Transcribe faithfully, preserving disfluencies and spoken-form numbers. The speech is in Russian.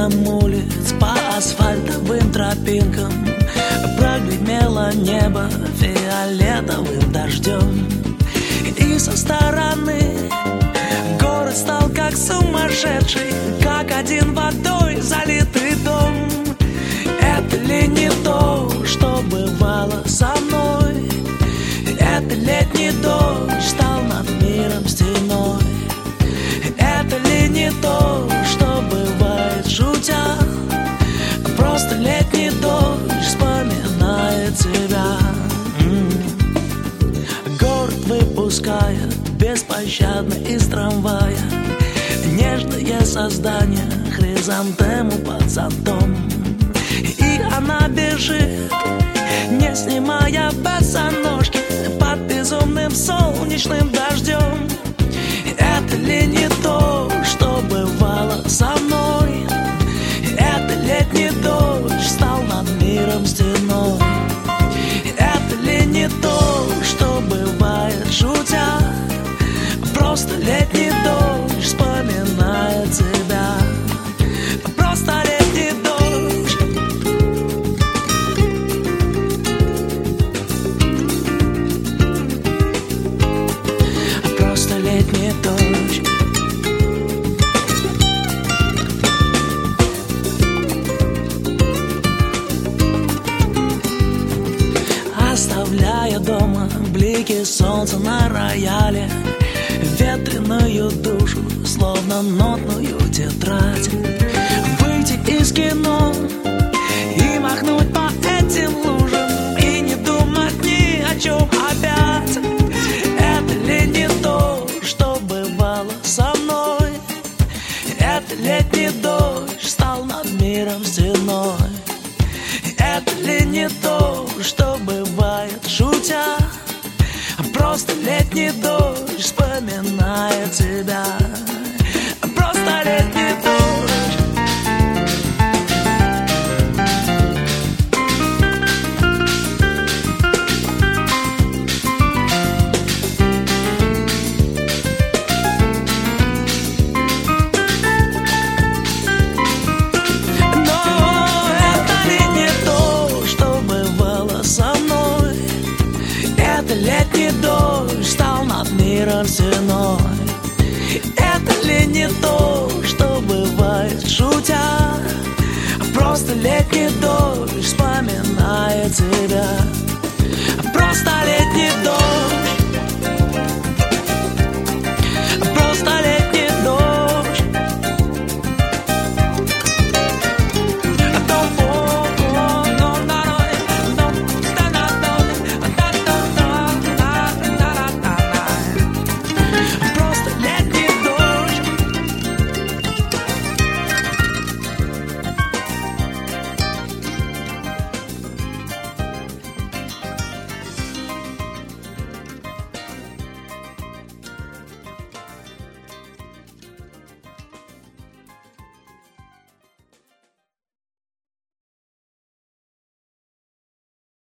светом улиц по асфальтовым тропинкам прогремело небо фиолетовым дождем. И со стороны город стал как сумасшедший, как один водой залитый дом. Это ли не то, что бывало со мной? Это летний дождь стал над миром стеной. Это ли не то, что бывает шутя? Просто летний дождь вспоминает тебя. М-м. Город выпускает беспощадно из трамвая нежное создание, хризантему под зонтом. И она бежит, не снимая босоножки, под безумным солнечным дождем. Это ли не то, что бывало со мной? Это летний дождь стал над миром стеной. Это ли не то, что бывает шутя? Просто летний дождь вспоминает тебя. Просто летний дождь. Просто летний дождь. Оставляя дома блики солнца на рояле, ветреную душу, словно нотную тетрадь, выйти из кино и махнуть по этим лужам и не думать ни о чем опять. Это ли не то, что бывало со мной? Это летний дождь стал над миром стеной. Это ли не то, что бывает шутя? Просто летний дождь вспоминает тебя. Просто летний дождь. Но это ли не то, что бывало со мной? Это летний дождь стал над миром стеной. Это ли не то, что бывает шутя? Просто летний дождь вспоминает тебя.